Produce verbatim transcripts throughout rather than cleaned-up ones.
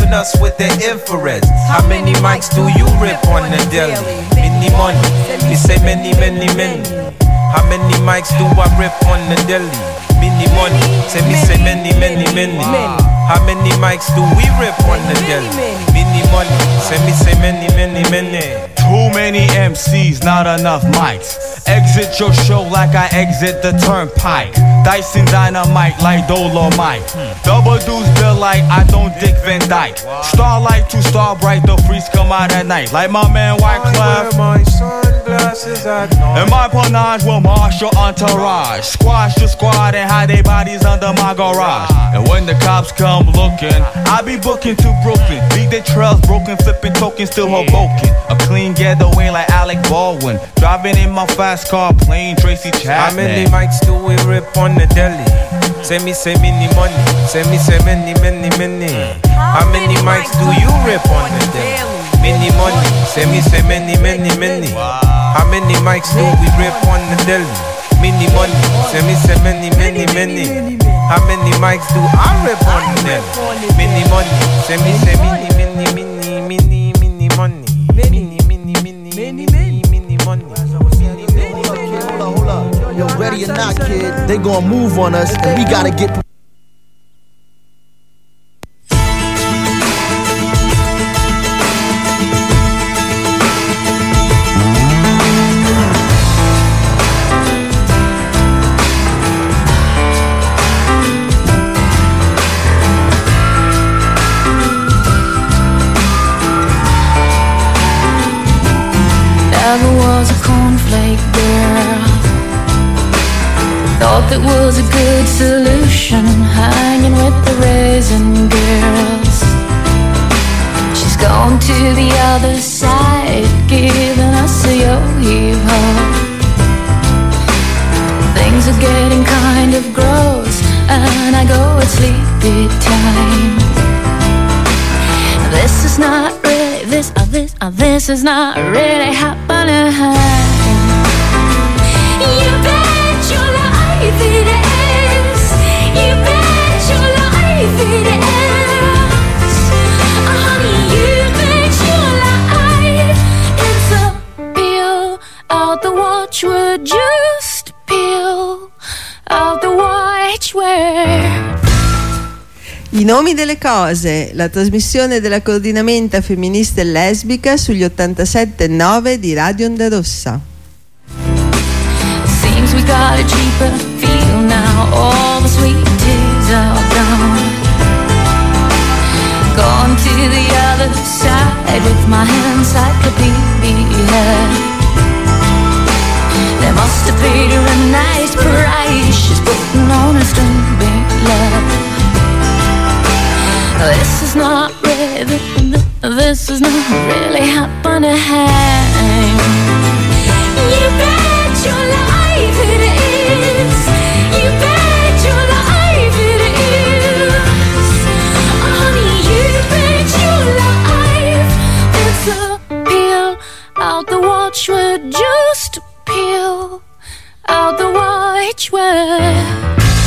scanning us with the infrared. How many mics do you rip on the daily? Many money, we say many, many, many. How many mics do I rip on the daily? Many money, say me say many, many, many. How many mics do we rip on the daily? Many money, say me say many, many, many. Too many M Cs, not enough mics. Exit your show like I exit the turnpike. Dyson Dynamite like Dolomite. Double deuce bill like I don't Dick Van Dyke. Starlight to Starbright, the freaks come out at night. Like my man Wyclef. My sunglasses at night. And my panache will marshal entourage. Squash the squad and hide their bodies under my garage. And when the cops come looking, I be booking to Brooklyn. Beat the trails broken, flipping tokens, still Hoboken. A clean getaway like Alec Baldwin. Driving in my fast car, playing Tracy Chapman. How many mics do we rip on the deli? Say me say many money. Say me say many, many, many. How many mics do you rip on the deli? Many money. Say me say many, many, many. How many mics do we rip on the deli? Many money. Say me say many, many, many. How many mics do I rip on the deli? Many money. Say me say many, many, many, many, many money. Many, many, many, many, many money. Hold up, hold up. Yo, ready or not, kid, they gonna move on us, and we gotta get. Never was a cornflake girl. Thought that was a good solution, hanging with the raisin girls. She's gone to the other side, giving us a yo-yo. Things are getting kind of gross, and I go at sleepy time. This is not really, this, uh, this, uh, this is not really happening. You bet your life it is. You bet your life it is. Oh, honey, you bet your life it's a peel out the watchword. Just peel out the watchword. I nomi delle cose, la trasmissione della coordinamenta femminista e lesbica sugli ottantasette virgola nove di Radio Onda Rossa. Seems we got a cheaper feel now. All the sweet teas are gone. Gone to the other side with my encyclopedia. They must have paid her a nice price. She's putting on a string big love. This is not really, this is not really happening. You bet your life it is. You bet your life it is. Oh, honey, you bet your life. It's a peel out the watchword. Just peel out the watchword.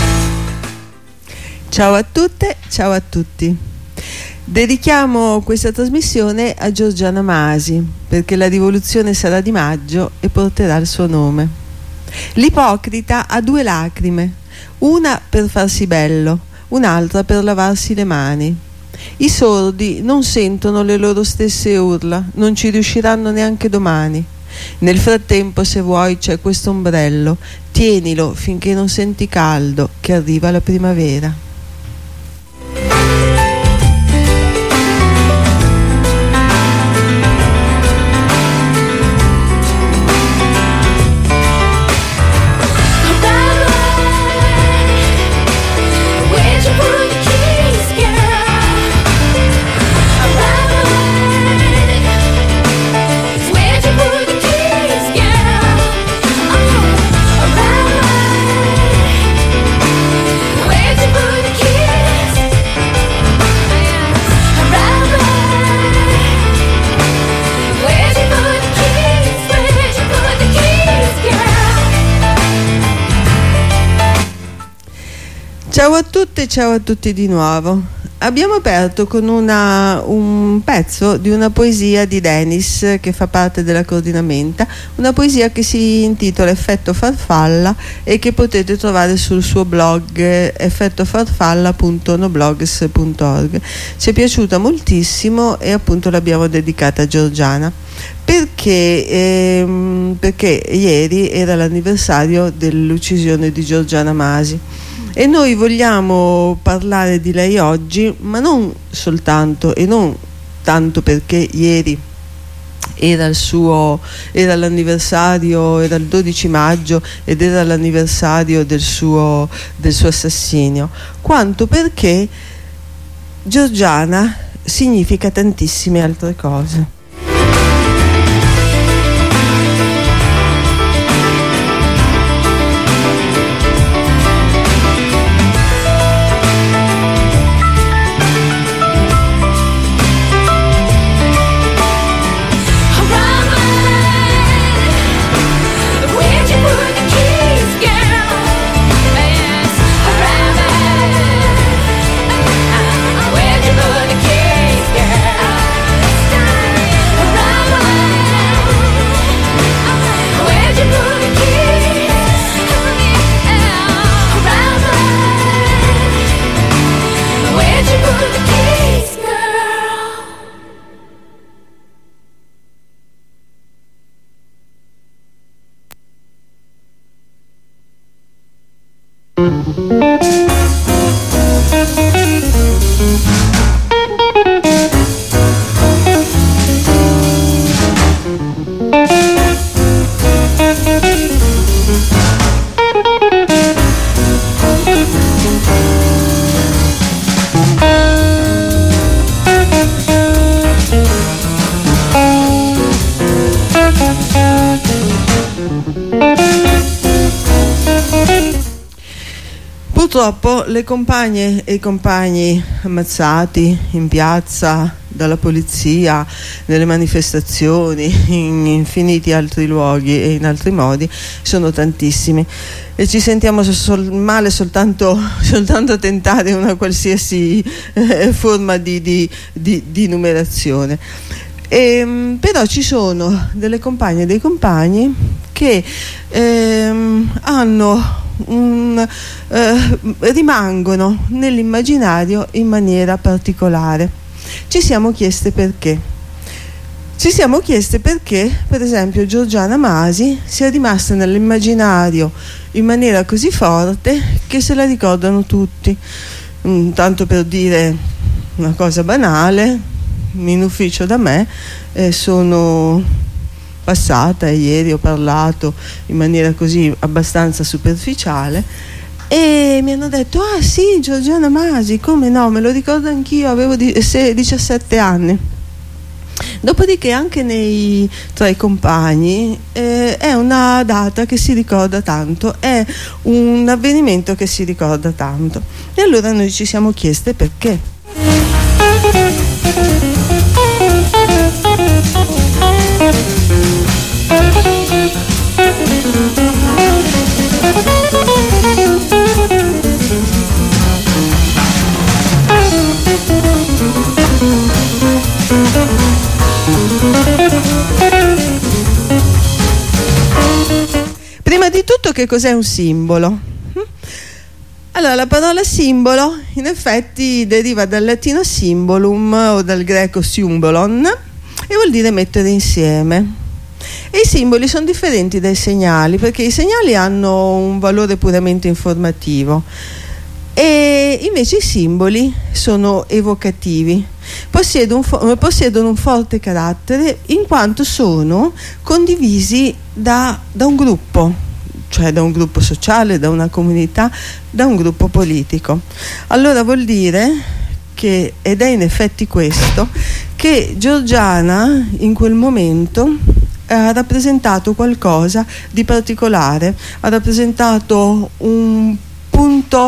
Ciao a tutte, ciao a tutti. Dedichiamo questa trasmissione a Giorgiana Masi, perché la rivoluzione sarà di maggio e porterà il suo nome. L'ipocrita ha due lacrime, una per farsi bello, un'altra per lavarsi le mani. I sordi non sentono le loro stesse urla, non ci riusciranno neanche domani. Nel frattempo, se vuoi, c'è questo ombrello, tienilo finché non senti caldo, che arriva la primavera. Where'd you put Ciao a tutte e ciao a tutti di nuovo. Abbiamo aperto con una, un pezzo di una poesia di Denis che fa parte della coordinamenta, una poesia che si intitola Effetto Farfalla e che potete trovare sul suo blog effetto farfalla punto noblogs punto org. Ci è piaciuta moltissimo e appunto l'abbiamo dedicata a Giorgiana. Perché? Ehm, perché ieri era l'anniversario dell'uccisione di Giorgiana Masi e noi vogliamo parlare di lei oggi, ma non soltanto e non tanto perché ieri era il suo era l'anniversario, era il dodici maggio ed era l'anniversario del suo, del suo assassinio, quanto perché Giorgiana significa tantissime altre cose. Purtroppo le compagne e i compagni ammazzati in piazza dalla polizia, nelle manifestazioni, in infiniti altri luoghi e in altri modi sono tantissimi e ci sentiamo sol- male soltanto, soltanto a tentare una qualsiasi eh, forma di, di, di, di numerazione. E, però ci sono delle compagne e dei compagni che ehm, hanno un, eh, rimangono nell'immaginario in maniera particolare. Ci siamo chieste perché. Ci siamo chieste perché, per esempio, Giorgiana Masi sia rimasta nell'immaginario in maniera così forte che se la ricordano tutti. Mm, tanto per dire una cosa banale, in ufficio da me eh, sono passata e ieri ho parlato in maniera così abbastanza superficiale e mi hanno detto: ah sì, Giorgiana Masi, come no, me lo ricordo anch'io, avevo diciassette anni. Dopodiché anche nei, tra i compagni eh, è una data che si ricorda tanto, è un avvenimento che si ricorda tanto, e allora noi ci siamo chieste perché. Prima di tutto, che cos'è un simbolo? Allora, la parola simbolo in effetti deriva dal latino symbolum o dal greco symbolon e vuol dire mettere insieme. E i simboli sono differenti dai segnali, perché i segnali hanno un valore puramente informativo e invece i simboli sono evocativi, possiedono un, fo- possiedono un forte carattere in quanto sono condivisi da, da un gruppo, cioè da un gruppo sociale, da una comunità, da un gruppo politico. Allora vuol dire che, ed è in effetti questo, che Giorgiana in quel momento ha rappresentato qualcosa di particolare, ha rappresentato un punto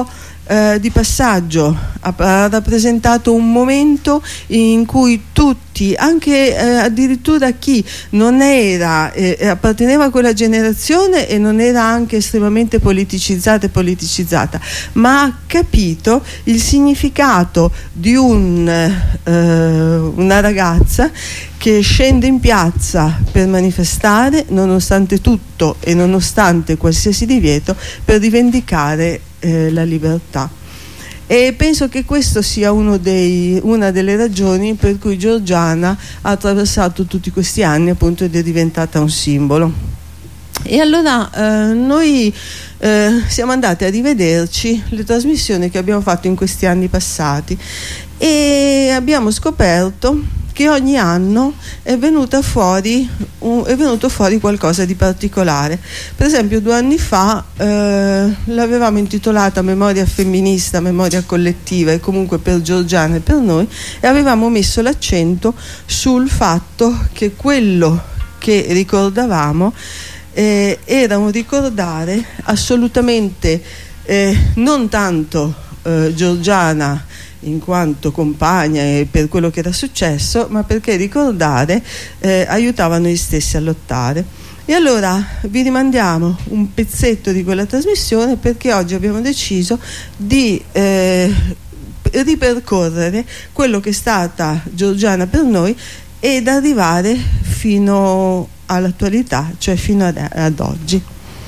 eh, di passaggio, ha, ha rappresentato un momento in cui tutti, anche eh, addirittura chi non era, eh, apparteneva a quella generazione e non era anche estremamente politicizzata e politicizzata, ma ha capito il significato di un, eh, una ragazza che scende in piazza per manifestare nonostante tutto e nonostante qualsiasi divieto per rivendicare eh, la libertà. E penso che questo sia uno dei, una delle ragioni per cui Giorgiana ha attraversato tutti questi anni, appunto, ed è diventata un simbolo. E allora eh, noi eh, siamo andati a rivederci le trasmissioni che abbiamo fatto in questi anni passati e abbiamo scoperto che ogni anno è venuta fuori un, è venuto fuori qualcosa di particolare. Per esempio due anni fa eh, l'avevamo intitolata Memoria femminista, memoria collettiva, e comunque per Giorgiana e per noi, e avevamo messo l'accento sul fatto che quello che ricordavamo eh, era un ricordare assolutamente eh, non tanto eh, Giorgiana in quanto compagna e per quello che era successo, ma perché ricordare eh, aiutava noi stessi a lottare. E allora vi rimandiamo un pezzetto di quella trasmissione, perché oggi abbiamo deciso di eh, ripercorrere quello che è stata Giorgiana per noi ed arrivare fino all'attualità, cioè fino ad, ad oggi.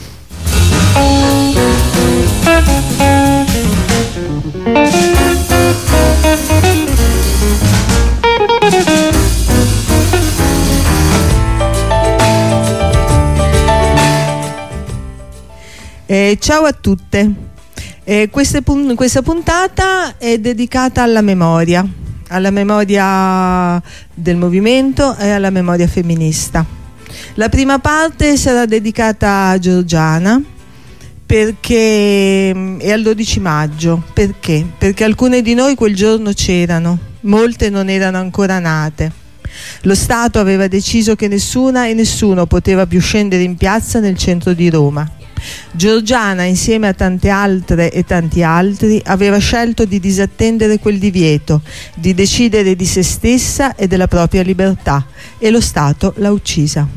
Eh, ciao a tutte, eh, queste pun- questa puntata è dedicata alla memoria, alla memoria del movimento e alla memoria femminista. La prima parte sarà dedicata a Giorgiana, perché è al dodici maggio. Perché? Perché alcune di noi quel giorno c'erano, molte non erano ancora nate. Lo Stato aveva deciso che nessuna e nessuno poteva più scendere in piazza nel centro di Roma. Giorgiana, insieme a tante altre e tanti altri, aveva scelto di disattendere quel divieto, di decidere di se stessa e della propria libertà, e lo Stato l'ha uccisa.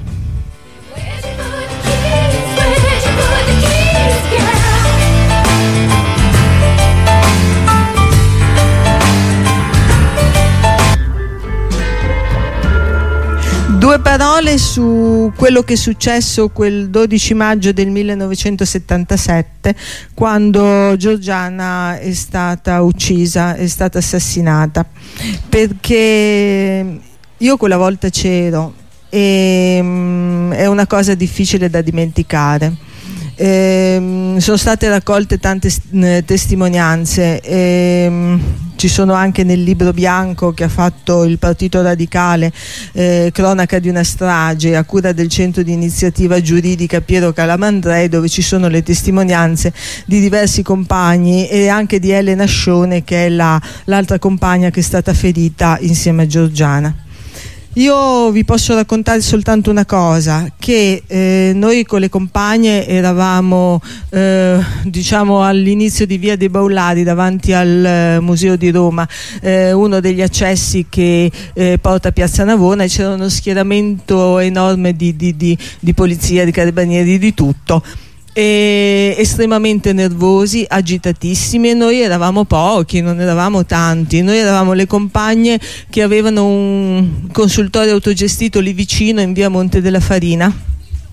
Due parole su quello che è successo quel dodici maggio del millenovecentosettantasette, quando Giorgiana è stata uccisa, è stata assassinata, perché io quella volta c'ero e um, è una cosa difficile da dimenticare. Eh, sono state raccolte tante eh, testimonianze, eh, ci sono anche nel libro bianco che ha fatto il Partito Radicale, eh, cronaca di una strage, a cura del centro di iniziativa giuridica Piero Calamandrei, dove ci sono le testimonianze di diversi compagni e anche di Elena Scione, che è la, l'altra compagna che è stata ferita insieme a Giorgiana. Io vi posso raccontare soltanto una cosa, che eh, noi con le compagne eravamo eh, diciamo all'inizio di Via dei Baulari, davanti al eh, Museo di Roma, eh, uno degli accessi che eh, porta a Piazza Navona, e c'era uno schieramento enorme di, di, di, di polizia, di carabinieri, di tutto. E estremamente nervosi, agitatissimi, e noi eravamo pochi, non eravamo tanti, noi eravamo le compagne che avevano un consultorio autogestito lì vicino in via Monte della Farina,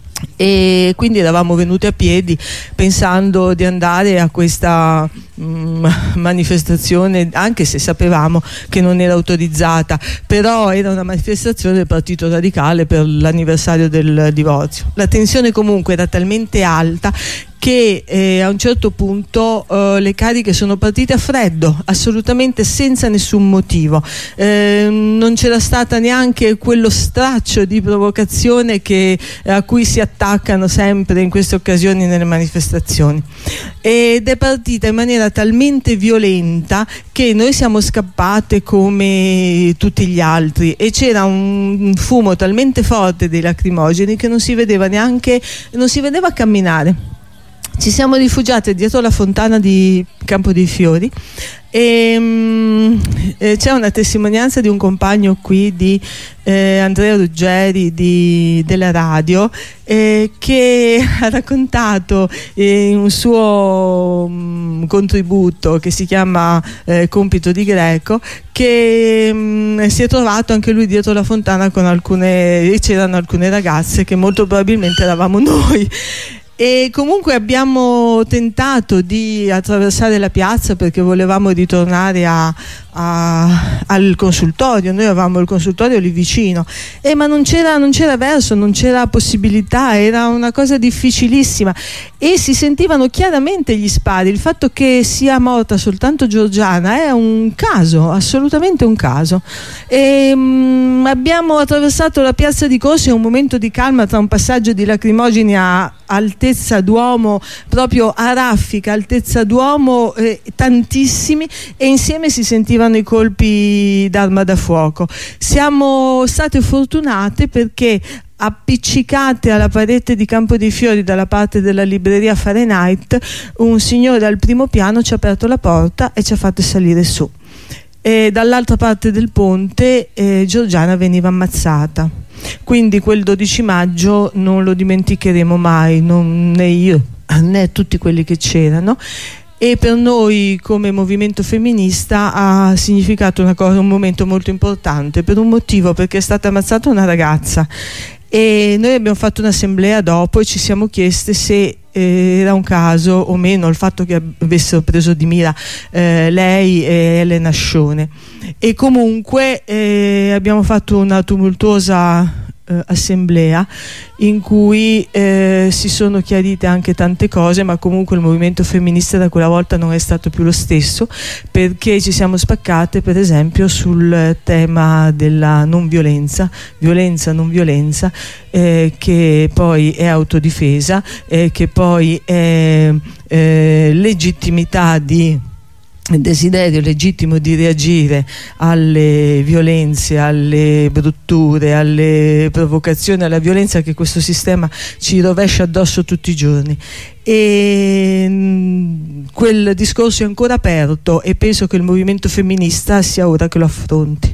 e quindi eravamo venuti a piedi pensando di andare a questa mm, manifestazione, anche se sapevamo che non era autorizzata, però era una manifestazione del Partito Radicale per l'anniversario del divorzio. La tensione comunque era talmente alta che eh, a un certo punto eh, le cariche sono partite a freddo, assolutamente senza nessun motivo. Eh, non c'era stata neanche quello straccio di provocazione che, eh, a cui si attaccano sempre in queste occasioni nelle manifestazioni, ed è partita in maniera talmente violenta che noi siamo scappate come tutti gli altri, e c'era un fumo talmente forte dei lacrimogeni che non si vedeva neanche, non si vedeva camminare. ci siamo rifugiate dietro la fontana di Campo dei Fiori e um, eh, c'è una testimonianza di un compagno qui di eh, Andrea Ruggeri di, della radio eh, che ha raccontato eh, in un suo um, contributo che si chiama eh, Compito di Greco che um, si è trovato anche lui dietro la fontana con alcune, e c'erano alcune ragazze che molto probabilmente eravamo noi. E comunque abbiamo tentato di attraversare la piazza perché volevamo ritornare a, a, al consultorio. Noi avevamo il consultorio lì vicino, e ma non c'era, non c'era verso, non c'era possibilità, era una cosa difficilissima e si sentivano chiaramente gli spari. Il fatto che sia morta soltanto Giorgiana è un caso, assolutamente un caso. E, mh, abbiamo attraversato la piazza di Corso in un momento di calma tra un passaggio di lacrimogeni a altezza d'uomo, proprio a raffica, altezza d'uomo, eh, tantissimi, e insieme si sentivano i colpi d'arma da fuoco. Siamo state fortunate perché appiccicate alla parete di Campo dei Fiori dalla parte della libreria Fahrenheit un signore al primo piano ci ha aperto la porta e ci ha fatto salire su, e dall'altra parte del ponte eh, Giorgiana veniva ammazzata. Quindi quel dodici maggio non lo dimenticheremo mai, non, né io né tutti quelli che c'erano, e per noi come movimento femminista ha significato una cosa, un momento molto importante, per un motivo: perché è stata ammazzata una ragazza e noi abbiamo fatto un'assemblea dopo e ci siamo chieste se eh, era un caso o meno il fatto che avessero preso di mira eh, lei e Elena Scione. E comunque eh, abbiamo fatto una tumultuosa eh, assemblea in cui eh, si sono chiarite anche tante cose, ma comunque il movimento femminista da quella volta non è stato più lo stesso, perché ci siamo spaccate per esempio sul tema della non violenza, violenza non violenza, eh, che poi è autodifesa, eh, che poi è eh, legittimità di desiderio legittimo di reagire alle violenze, alle brutture, alle provocazioni, alla violenza che questo sistema ci rovescia addosso tutti i giorni. E mh, quel discorso è ancora aperto e penso che il movimento femminista sia ora che lo affronti.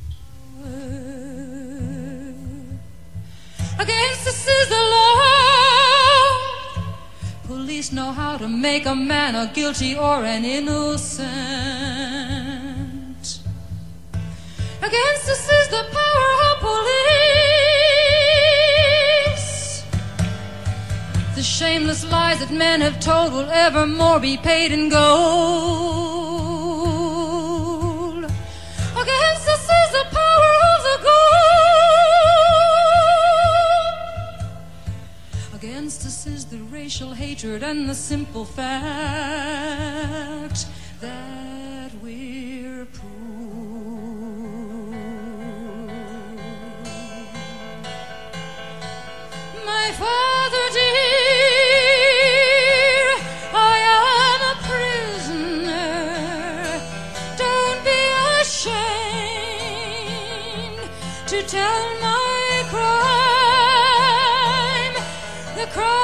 Know how to make a man a guilty or an innocent. Against us is the power of police. The shameless lies that men have told will evermore be paid in gold. Against us is the power of the gold. Against us is the racial hatred and the simple fact that we're poor. My father dear, I am a prisoner. Don't be ashamed to tell my crime, the crime.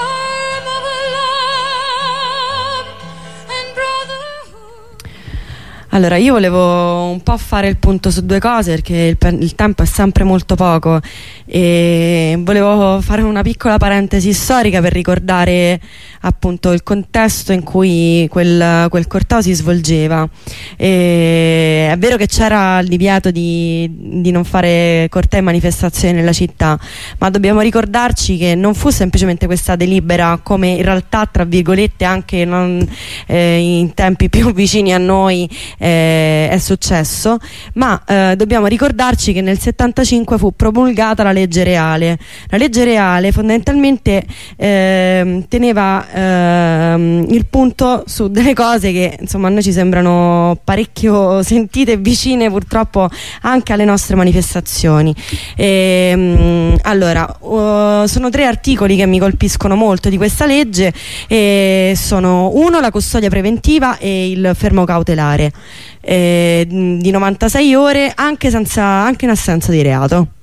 Allora, io volevo un po' fare il punto su due cose, perché il, il tempo è sempre molto poco, e volevo fare una piccola parentesi storica per ricordare appunto il contesto in cui quel, quel corteo si svolgeva. E è vero che c'era il divieto di, di non fare cortei e manifestazioni nella città, ma dobbiamo ricordarci che non fu semplicemente questa delibera, come in realtà tra virgolette anche non, eh, in tempi più vicini a noi eh, è successo, ma eh, dobbiamo ricordarci che nel settantacinque fu promulgata la legge reale. La legge reale fondamentalmente eh, teneva eh, il punto su delle cose che insomma a noi ci sembrano parecchio sentite e vicine purtroppo anche alle nostre manifestazioni. E, mh, allora uh, sono tre articoli che mi colpiscono molto di questa legge, e sono uno la custodia preventiva e il fermo cautelare eh, di novantasei ore anche, senza, anche in assenza di reato.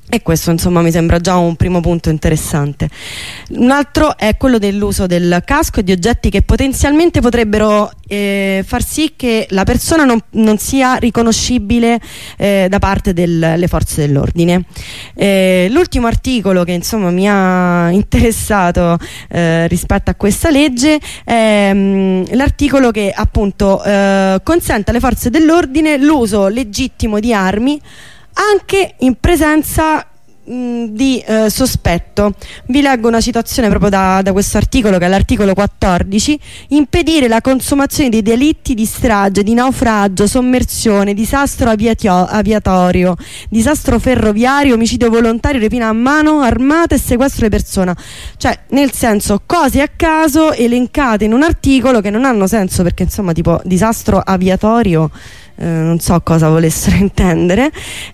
E questo insomma mi sembra già un primo punto interessante. Un altro è quello dell'uso del casco e di oggetti che potenzialmente potrebbero eh, far sì che la persona non, non sia riconoscibile eh, da parte delle forze dell'ordine. Eh, l'ultimo articolo che insomma mi ha interessato eh, rispetto a questa legge è mh, l'articolo che appunto eh, consente alle forze dell'ordine l'uso legittimo di armi anche in presenza mh, di eh, sospetto. Vi leggo una citazione proprio da, da questo articolo, che è l'articolo quattordici: impedire la consumazione di delitti di strage, di naufragio, sommersione, disastro aviatio- aviatorio, disastro ferroviario, omicidio volontario, rapina a mano armata e sequestro di persona. Cioè, nel senso, cose a caso elencate in un articolo che non hanno senso, perché insomma tipo disastro aviatorio Eh, non so cosa volessero intendere,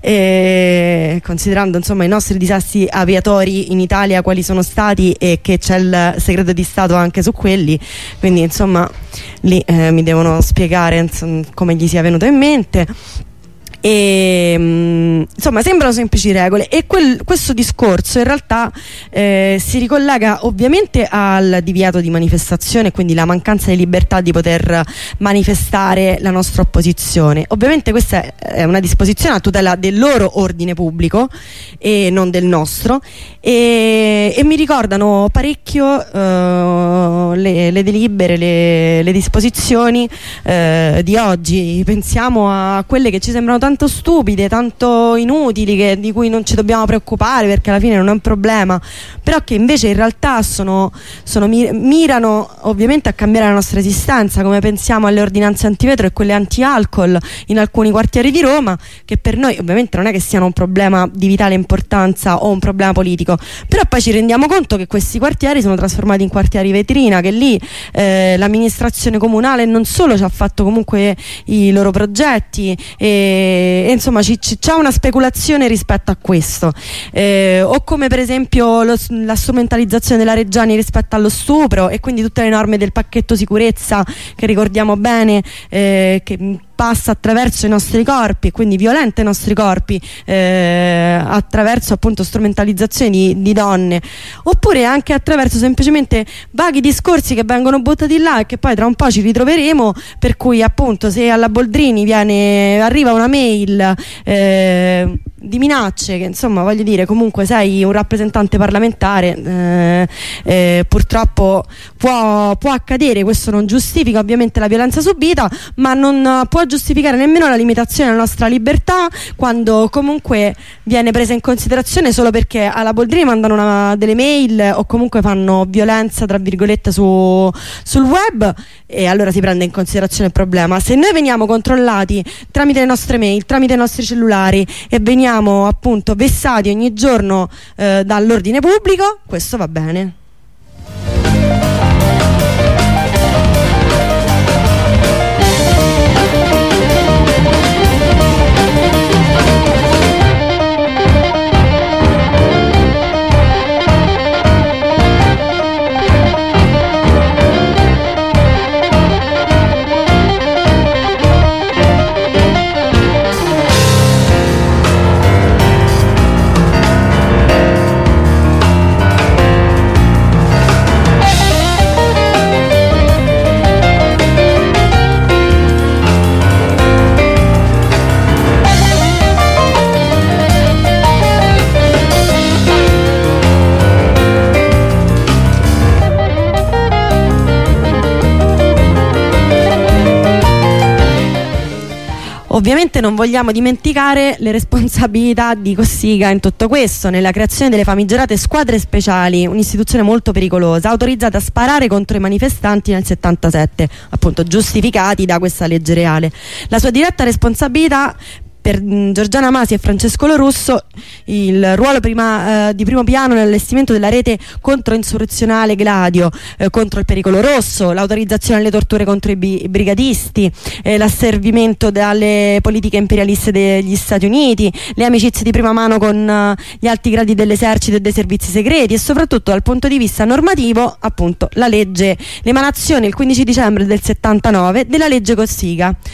eh, considerando insomma i nostri disastri aviatori in Italia quali sono stati e che c'è il segreto di Stato anche su quelli, quindi insomma lì eh, mi devono spiegare insomma, come gli sia venuto in mente. E, mh, insomma sembrano semplici regole, e quel, questo discorso in realtà eh, si ricollega ovviamente al divieto di manifestazione, quindi la mancanza di libertà di poter manifestare la nostra opposizione. Ovviamente questa è una disposizione a tutela del loro ordine pubblico e non del nostro, e, e mi ricordano parecchio eh, le, le delibere, le, le disposizioni eh, di oggi. Pensiamo a quelle che ci sembrano tanto stupide, tanto inutili, che, di cui non ci dobbiamo preoccupare perché alla fine non è un problema, però che invece in realtà sono, sono mirano ovviamente a cambiare la nostra esistenza, come pensiamo alle ordinanze antivetro e quelle anti-alcol in alcuni quartieri di Roma, che per noi ovviamente non è che siano un problema di vitale importanza o un problema politico, però poi ci rendiamo conto che questi quartieri sono trasformati in quartieri vetrina, che lì eh, l'amministrazione comunale non solo ci ha fatto comunque i loro progetti e E, insomma ci, ci, c'è una speculazione rispetto a questo, eh, o come per esempio lo, la strumentalizzazione della Reggiani rispetto allo stupro, e quindi tutte le norme del pacchetto sicurezza che ricordiamo bene, eh, che passa attraverso i nostri corpi, quindi violenta i nostri corpi eh, attraverso appunto strumentalizzazioni di, di donne, oppure anche attraverso semplicemente vaghi discorsi che vengono buttati là e che poi tra un po' ci ritroveremo, per cui appunto se alla Boldrini viene, arriva una mail eh, di minacce, che insomma voglio dire comunque sei un rappresentante parlamentare, eh, eh, purtroppo può, può accadere, questo non giustifica ovviamente la violenza subita, ma non può giustificare nemmeno la limitazione della nostra libertà, quando comunque viene presa in considerazione solo perché alla Boldrini mandano una, delle mail o comunque fanno violenza tra virgolette su, sul web, e allora si prende in considerazione il problema. Se noi veniamo controllati tramite le nostre mail, tramite i nostri cellulari, e veniamo appunto vessati ogni giorno eh, dall'ordine pubblico, questo va bene. Ovviamente non vogliamo dimenticare le responsabilità di Cossiga in tutto questo, nella creazione delle famigerate squadre speciali, un'istituzione molto pericolosa, autorizzata a sparare contro i manifestanti nel settantasette, appunto giustificati da questa legge reale. La sua diretta responsabilità per Giorgiana Masi e Francesco Lorusso, il ruolo prima, eh, di primo piano nell'allestimento della rete controinsurrezionale Gladio, eh, contro il pericolo rosso, l'autorizzazione alle torture contro i, bi- i brigadisti, eh, l'asservimento dalle politiche imperialiste degli Stati Uniti, le amicizie di prima mano con eh, gli alti gradi dell'esercito e dei servizi segreti, e soprattutto dal punto di vista normativo appunto la legge, l'emanazione il quindici dicembre del settantanove della legge Cossiga,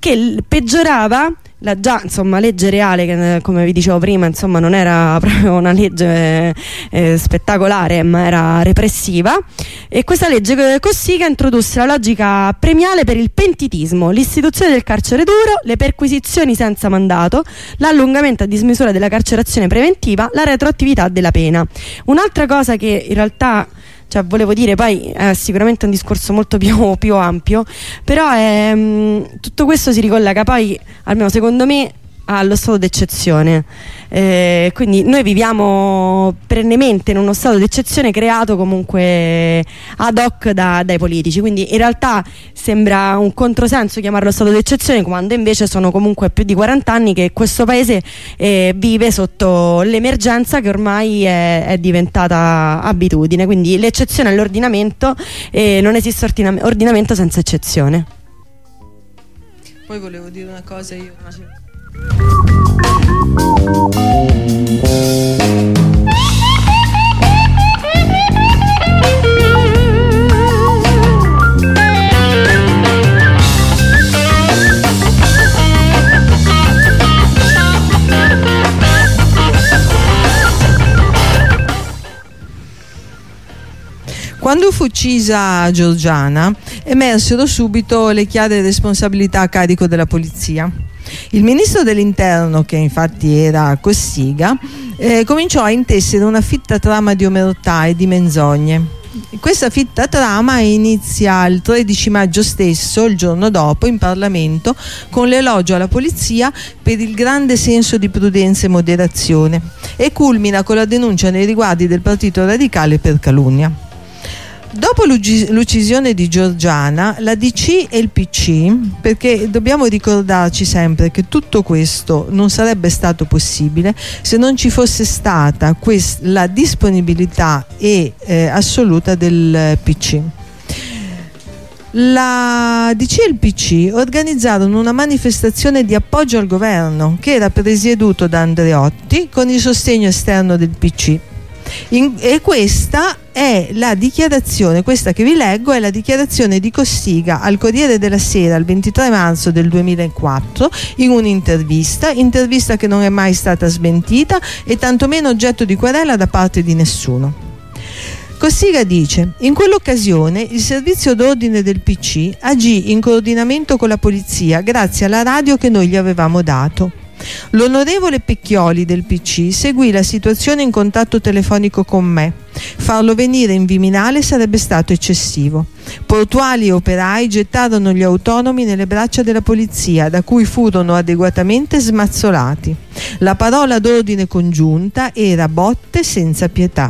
perché peggiorava la già insomma legge reale, che come vi dicevo prima insomma non era proprio una legge eh, spettacolare, ma era repressiva, e questa legge Cossiga introdusse la logica premiale per il pentitismo, l'istituzione del carcere duro, le perquisizioni senza mandato, l'allungamento a dismisura della carcerazione preventiva, la retroattività della pena. Un'altra cosa che in realtà, cioè, volevo dire, poi è sicuramente un discorso molto più, più ampio, però è, mh, tutto questo si ricollega poi, almeno secondo me, allo stato d'eccezione. Eh, quindi noi viviamo perennemente in uno stato d'eccezione creato comunque ad hoc da, dai politici, quindi in realtà sembra un controsenso chiamarlo stato d'eccezione, quando invece sono comunque più di quaranta anni che questo paese eh, vive sotto l'emergenza che ormai è, è diventata abitudine, quindi l'eccezione all'ordinamento, e non esiste ordina- ordinamento senza eccezione. Poi volevo dire una cosa io. Quando fu uccisa Giorgiana, emersero subito le chiare responsabilità a carico della polizia. Il ministro dell'interno, che infatti era Cossiga, eh, cominciò a intessere una fitta trama di omertà e di menzogne. Questa fitta trama inizia il tredici maggio stesso, il giorno dopo, in Parlamento, con l'elogio alla polizia per il grande senso di prudenza e moderazione, e culmina con la denuncia nei riguardi del Partito Radicale per calunnia. Dopo l'uccisione di Giorgiana, la D C e il P C, perché dobbiamo ricordarci sempre che tutto questo non sarebbe stato possibile se non ci fosse stata quest- la disponibilità e, eh, assoluta del P C. La D C e il P C organizzarono una manifestazione di appoggio al governo che era presieduto da Andreotti con il sostegno esterno del P C. In, e questa è la dichiarazione, questa che vi leggo è la dichiarazione di Cossiga al Corriere della Sera il ventitré marzo del duemilaquattro, in un'intervista, intervista che non è mai stata smentita e tantomeno oggetto di querela da parte di nessuno. Cossiga dice: in quell'occasione il servizio d'ordine del P C agì in coordinamento con la polizia grazie alla radio che noi gli avevamo dato. L'onorevole Pecchioli del P C seguì la situazione in contatto telefonico con me. Farlo venire in Viminale sarebbe stato eccessivo. Portuali e operai gettarono gli autonomi nelle braccia della polizia, da cui furono adeguatamente smazzolati. La parola d'ordine congiunta era botte senza pietà.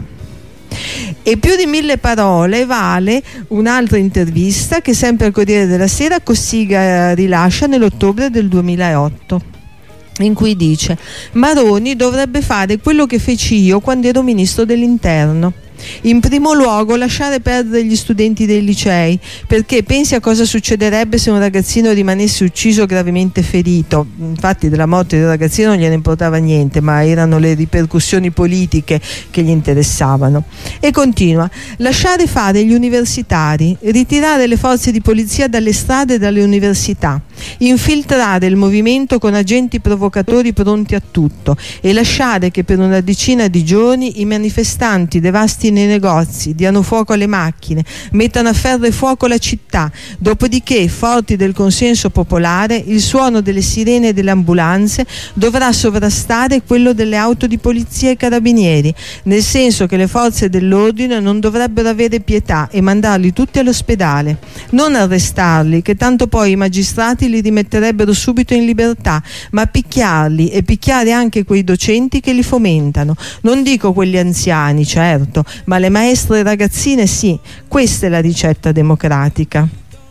E più di mille parole vale un'altra intervista che sempre al Corriere della Sera Cossiga rilascia nell'ottobre del duemilaotto, in cui dice: Maroni dovrebbe fare quello che feci io quando ero ministro dell'interno. In primo luogo lasciare perdere gli studenti dei licei, perché pensi a cosa succederebbe se un ragazzino rimanesse ucciso o gravemente ferito. Infatti della morte del ragazzino non gliene importava niente, ma erano le ripercussioni politiche che gli interessavano. E continua: lasciare fare gli universitari, ritirare le forze di polizia dalle strade e dalle università, infiltrare il movimento con agenti provocatori pronti a tutto e lasciare che per una decina di giorni i manifestanti devastino nei negozi, diano fuoco alle macchine, mettano a ferro e fuoco la città, dopodiché, forti del consenso popolare, il suono delle sirene e delle ambulanze dovrà sovrastare quello delle auto di polizia e carabinieri, nel senso che le forze dell'ordine non dovrebbero avere pietà e mandarli tutti all'ospedale, non arrestarli, che tanto poi i magistrati li rimetterebbero subito in libertà, ma picchiarli e picchiare anche quei docenti che li fomentano. Non dico quelli anziani, certo, ma le maestre ragazzine sì. Questa è la ricetta democratica.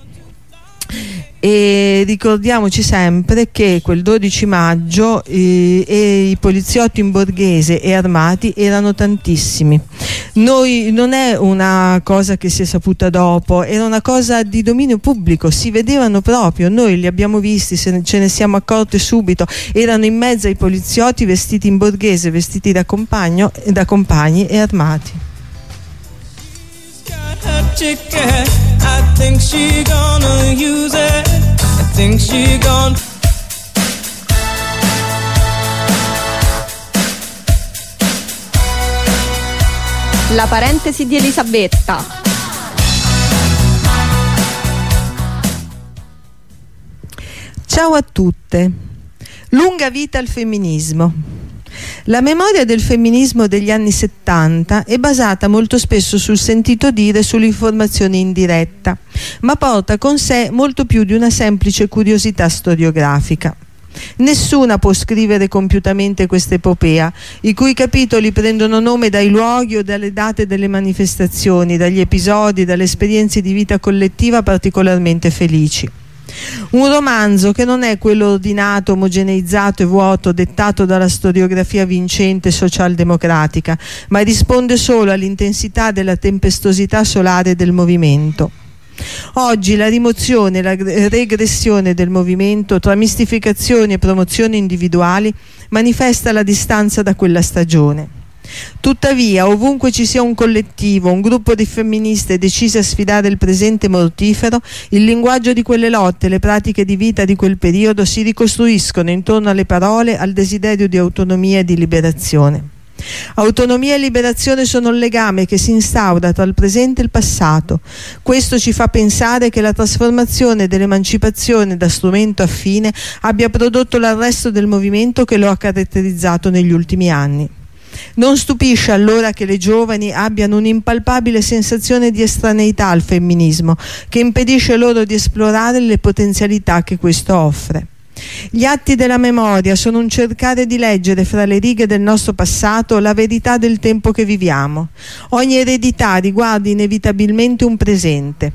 E ricordiamoci sempre che quel dodici maggio eh, e i poliziotti in borghese e armati erano tantissimi. Noi, non è una cosa che si è saputa dopo, era una cosa di dominio pubblico, si vedevano proprio, noi li abbiamo visti, se ce ne siamo accorti subito, erano in mezzo ai poliziotti vestiti in borghese, vestiti da, compagno, da compagni e armati. Her ticket, I think she gonna use it. think she gone. La parentesi di Elisabetta. Ciao a tutte. Lunga vita al femminismo. La memoria del femminismo degli anni settanta è basata molto spesso sul sentito dire e sull'informazione indiretta, ma porta con sé molto più di una semplice curiosità storiografica. Nessuna può scrivere compiutamente questa epopea, i cui capitoli prendono nome dai luoghi o dalle date delle manifestazioni, dagli episodi, dalle esperienze di vita collettiva particolarmente felici. Un romanzo che non è quello ordinato, omogeneizzato e vuoto dettato dalla storiografia vincente socialdemocratica, ma risponde solo all'intensità della tempestosità solare del movimento. Oggi la rimozione e la regressione del movimento tra mistificazioni e promozioni individuali manifesta la distanza da quella stagione. Tuttavia, ovunque ci sia un collettivo, un gruppo di femministe decise a sfidare il presente mortifero, il linguaggio di quelle lotte, le pratiche di vita di quel periodo si ricostruiscono intorno alle parole, al desiderio di autonomia e di liberazione. Autonomia e liberazione sono un legame che si instaura tra il presente e il passato. Questo ci fa pensare che la trasformazione dell'emancipazione da strumento affine abbia prodotto l'arresto del movimento che lo ha caratterizzato negli ultimi anni. Non stupisce allora che le giovani abbiano un'impalpabile sensazione di estraneità al femminismo, che impedisce loro di esplorare le potenzialità che questo offre. Gli atti della memoria sono un cercare di leggere fra le righe del nostro passato la verità del tempo che viviamo. Ogni eredità riguarda inevitabilmente un presente.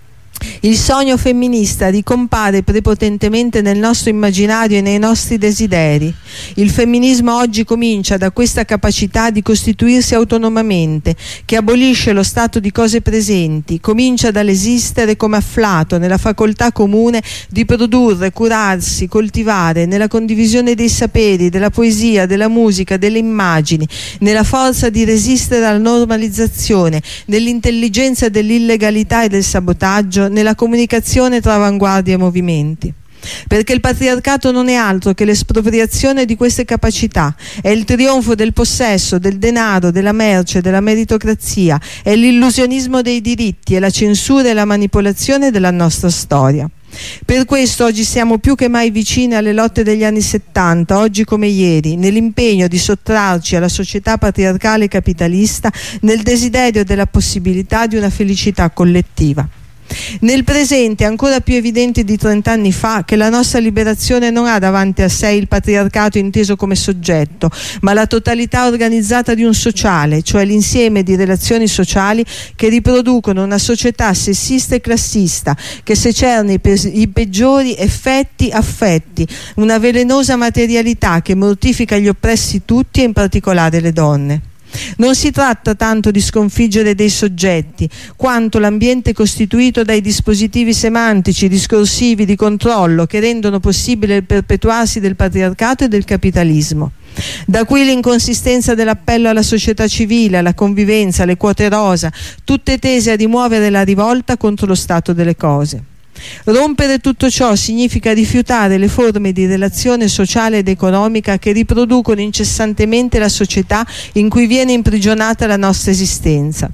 Il sogno femminista ricompare prepotentemente nel nostro immaginario e nei nostri desideri. Il femminismo oggi comincia da questa capacità di costituirsi autonomamente, che abolisce lo stato di cose presenti, comincia dall'esistere come afflato nella facoltà comune di produrre, curarsi, coltivare, nella condivisione dei saperi, della poesia, della musica, delle immagini, nella forza di resistere alla normalizzazione, nell'intelligenza dell'illegalità e del sabotaggio, nella comunicazione tra avanguardie e movimenti. Perché il patriarcato non è altro che l'espropriazione di queste capacità, è il trionfo del possesso, del denaro, della merce, della meritocrazia, è l'illusionismo dei diritti, è la censura e la manipolazione della nostra storia. Per questo oggi siamo più che mai vicini alle lotte degli anni settanta, oggi come ieri, nell'impegno di sottrarci alla società patriarcale e capitalista, nel desiderio della possibilità di una felicità collettiva. Nel presente è ancora più evidente di trent'anni fa che la nostra liberazione non ha davanti a sé il patriarcato inteso come soggetto, ma la totalità organizzata di un sociale, cioè l'insieme di relazioni sociali che riproducono una società sessista e classista, che secerne i, pe- i peggiori effetti affetti, una velenosa materialità che mortifica gli oppressi tutti e in particolare le donne. Non si tratta tanto di sconfiggere dei soggetti, quanto l'ambiente costituito dai dispositivi semantici, discorsivi, di controllo che rendono possibile il perpetuarsi del patriarcato e del capitalismo. Da qui l'inconsistenza dell'appello alla società civile, alla convivenza, alle quote rosa, tutte tese a rimuovere la rivolta contro lo stato delle cose. Rompere tutto ciò significa rifiutare le forme di relazione sociale ed economica che riproducono incessantemente la società in cui viene imprigionata la nostra esistenza.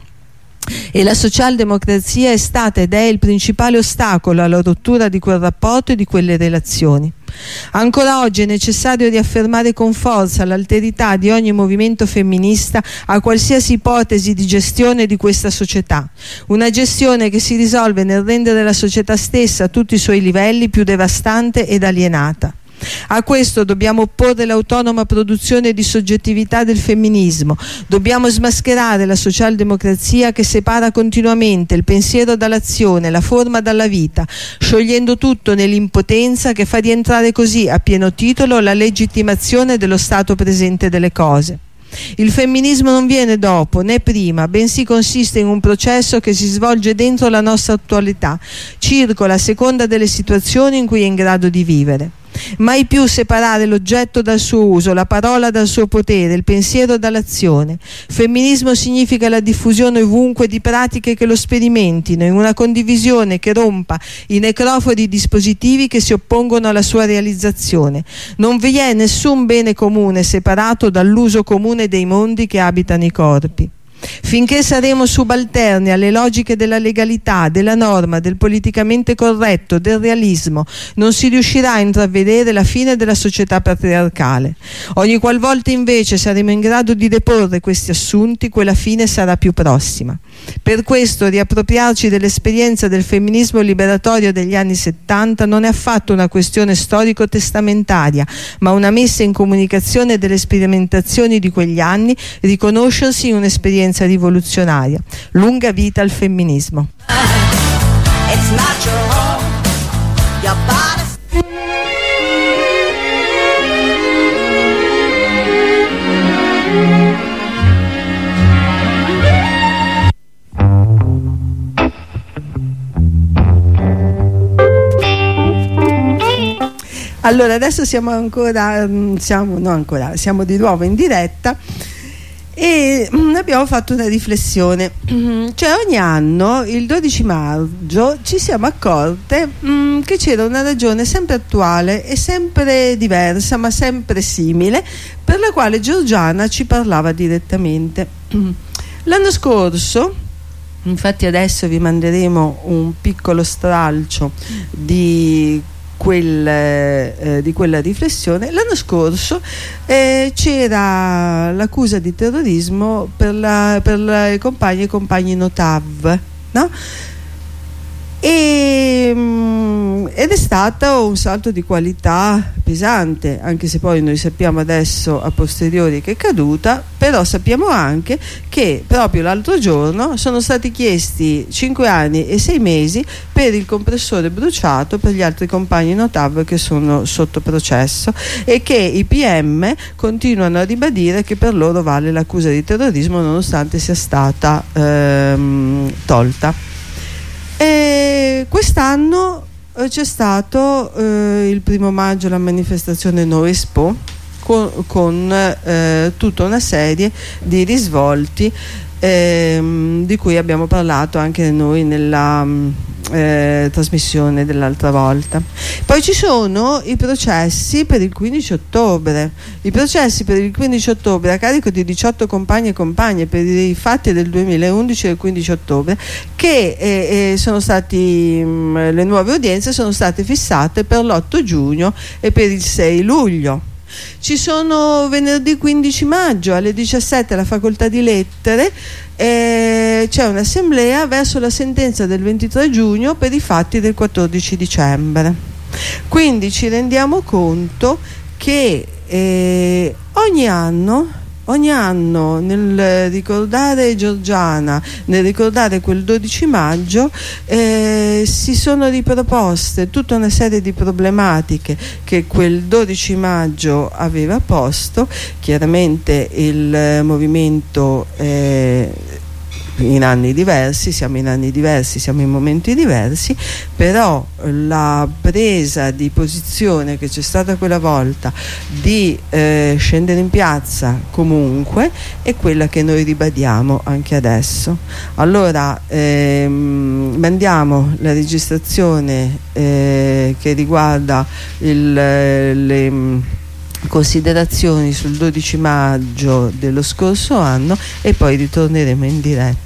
E la socialdemocrazia è stata ed è il principale ostacolo alla rottura di quel rapporto e di quelle relazioni. Ancora oggi è necessario riaffermare con forza l'alterità di ogni movimento femminista a qualsiasi ipotesi di gestione di questa società, una gestione che si risolve nel rendere la società stessa a tutti i suoi livelli più devastante ed alienata. A questo dobbiamo opporre l'autonoma produzione di soggettività del femminismo, dobbiamo smascherare la socialdemocrazia che separa continuamente il pensiero dall'azione, la forma dalla vita, sciogliendo tutto nell'impotenza che fa rientrare così a pieno titolo la legittimazione dello stato presente delle cose. Il femminismo non viene dopo né prima, bensì consiste in un processo che si svolge dentro la nostra attualità, circola a seconda delle situazioni in cui è in grado di vivere. Mai più separare l'oggetto dal suo uso, la parola dal suo potere, il pensiero dall'azione. Femminismo significa la diffusione ovunque di pratiche che lo sperimentino, in una condivisione che rompa i necrofori dispositivi che si oppongono alla sua realizzazione. Non vi è nessun bene comune separato dall'uso comune dei mondi che abitano i corpi. Finché saremo subalterni alle logiche della legalità, della norma, del politicamente corretto, del realismo, non si riuscirà a intravedere la fine della società patriarcale. Ogni qualvolta invece saremo in grado di deporre questi assunti, quella fine sarà più prossima. Per questo riappropriarci dell'esperienza del femminismo liberatorio degli anni settanta non è affatto una questione storico-testamentaria, ma una messa in comunicazione delle sperimentazioni di quegli anni, riconoscersi in un'esperienza rivoluzionaria. Lunga vita al femminismo. It's not your home, your body. Allora, adesso siamo ancora, siamo, no ancora, siamo di nuovo in diretta e abbiamo fatto una riflessione. Cioè, ogni anno il dodici maggio ci siamo accorte mh, che c'era una ragione sempre attuale e sempre diversa, ma sempre simile, per la quale Giorgiana ci parlava direttamente. L'anno scorso, infatti adesso vi manderemo un piccolo stralcio di Quel, eh, di quella riflessione. L'anno scorso eh, c'era l'accusa di terrorismo per, la, per la, i compagni e compagni Notav, no? E, mh, ed è stato un salto di qualità pesante, anche se poi noi sappiamo adesso a posteriori che è caduta, però sappiamo anche che proprio l'altro giorno sono stati chiesti cinque anni e sei mesi per il compressore bruciato per gli altri compagni Notav che sono sotto processo, e che i P M continuano a ribadire che per loro vale l'accusa di terrorismo nonostante sia stata ehm, tolta. E quest'anno eh, c'è stato eh, il primo maggio la manifestazione No Expo con, con eh, tutta una serie di risvolti ehm, di cui abbiamo parlato anche noi nella eh, trasmissione dell'altra volta. Poi ci sono i processi per il quindici ottobre, i processi per il quindici ottobre a carico di diciotto compagni e compagne per i fatti del duemilaundici e del quindici ottobre, che eh, eh, sono stati mh, le nuove udienze sono state fissate per l'otto giugno e per il sei luglio. Ci sono venerdì quindici maggio alle diciassette alla facoltà di lettere, eh, c'è un'assemblea verso la sentenza del ventitré giugno per i fatti del quattordici dicembre. Quindi ci rendiamo conto che eh, ogni anno Ogni anno nel ricordare Giorgiana, nel ricordare quel dodici maggio, eh, si sono riproposte tutta una serie di problematiche che quel dodici maggio aveva posto. Chiaramente il movimento eh, in anni diversi, siamo in anni diversi, siamo in momenti diversi, però la presa di posizione che c'è stata quella volta di eh, scendere in piazza comunque è quella che noi ribadiamo anche adesso. Allora ehm, mandiamo la registrazione eh, che riguarda il, le considerazioni sul dodici maggio dello scorso anno e poi ritorneremo in diretta.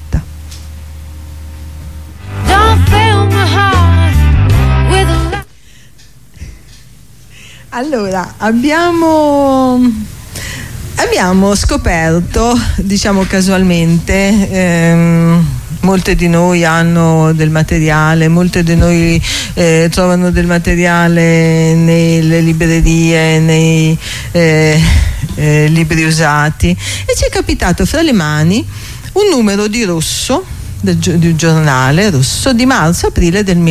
Allora, abbiamo abbiamo scoperto, diciamo casualmente, ehm, molte di noi hanno del materiale, molte di noi eh, trovano del materiale nelle librerie, nei eh, eh, libri usati, e ci è capitato fra le mani un numero di Rosso, del, di un giornale Rosso, di marzo-aprile del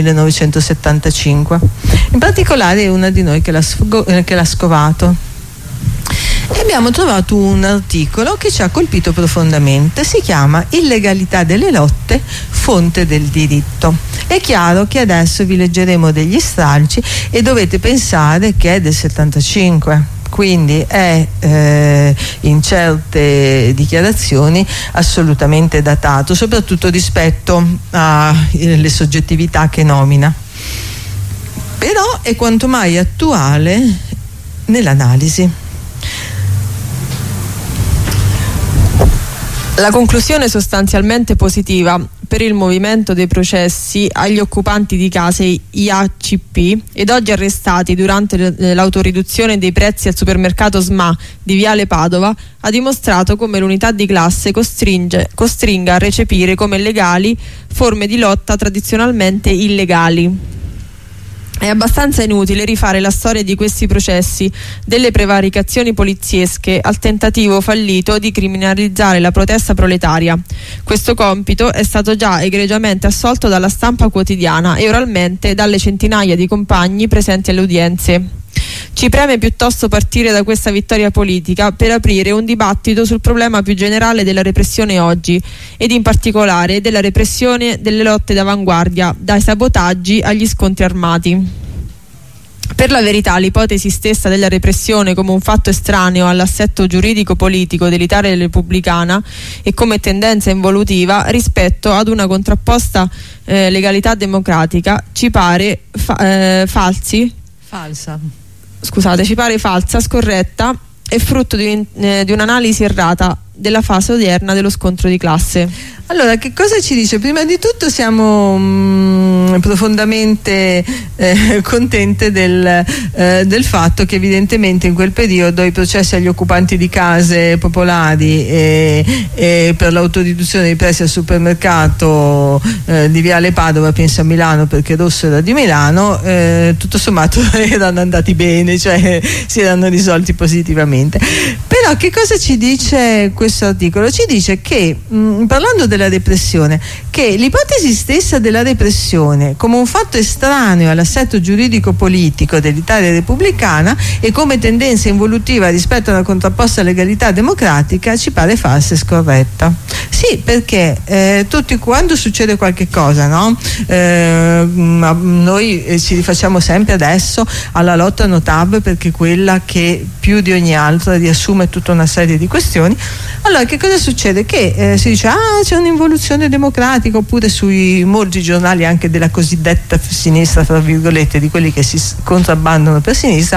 millenovecentosettantacinque. In particolare è una di noi che l'ha, sfogo, eh, che l'ha scovato. e abbiamo trovato un articolo che ci ha colpito profondamente. Si chiama Illegalità delle lotte, fonte del diritto. È chiaro che adesso vi leggeremo degli stralci e dovete pensare che è del settantacinque, quindi è eh, in certe dichiarazioni assolutamente datato, soprattutto rispetto alle soggettività che nomina, però è quanto mai attuale nell'analisi. La conclusione è sostanzialmente positiva per il movimento dei processi agli occupanti di case I A C P ed oggi arrestati durante l'autoriduzione dei prezzi al supermercato S M A di Viale Padova ha dimostrato come l'unità di classe costringe, costringa a recepire come legali forme di lotta tradizionalmente illegali. È abbastanza inutile rifare la storia di questi processi, delle prevaricazioni poliziesche al tentativo fallito di criminalizzare la protesta proletaria. Questo compito è stato già egregiamente assolto dalla stampa quotidiana e oralmente dalle centinaia di compagni presenti alle udienze. Ci preme piuttosto partire da questa vittoria politica per aprire un dibattito sul problema più generale della repressione oggi ed in particolare della repressione delle lotte d'avanguardia, dai sabotaggi agli scontri armati. Per la verità, l'ipotesi stessa della repressione come un fatto estraneo all'assetto giuridico-politico dell'Italia repubblicana e come tendenza involutiva rispetto ad una contrapposta eh, legalità democratica ci pare fa- eh, falsi falsa scusate ci pare falsa, scorretta e frutto di, eh, di un'analisi errata della fase odierna dello scontro di classe. Allora, che cosa ci dice? Prima di tutto siamo mh, profondamente eh, contente del, eh, del fatto che evidentemente in quel periodo i processi agli occupanti di case popolari e, e per l'autoriduzione dei prezzi al supermercato eh, di Viale Padova, penso a Milano perché Rosso era di Milano, eh, tutto sommato erano andati bene, cioè si erano risolti positivamente. Però che cosa ci dice questo articolo? Ci dice che mh, parlando della repressione, che l'ipotesi stessa della repressione come un fatto estraneo all'assetto giuridico politico dell'Italia repubblicana e come tendenza involutiva rispetto alla contrapposta legalità democratica ci pare falsa e scorretta. Sì, perché eh, tutti quando succede qualche cosa, no? Eh, ma noi eh, ci rifacciamo sempre adesso alla lotta no tab perché è quella che più di ogni altra riassume tutta una serie di questioni. Allora che cosa succede? Che eh, si dice ah c'è un'involuzione democratica, oppure sui molti giornali anche della cosiddetta sinistra, fra virgolette, di quelli che si contrabbandano per sinistra,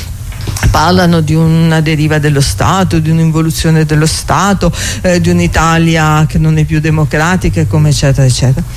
parlano di una deriva dello Stato, di un'involuzione dello Stato, eh, di un'Italia che non è più democratica, come eccetera eccetera.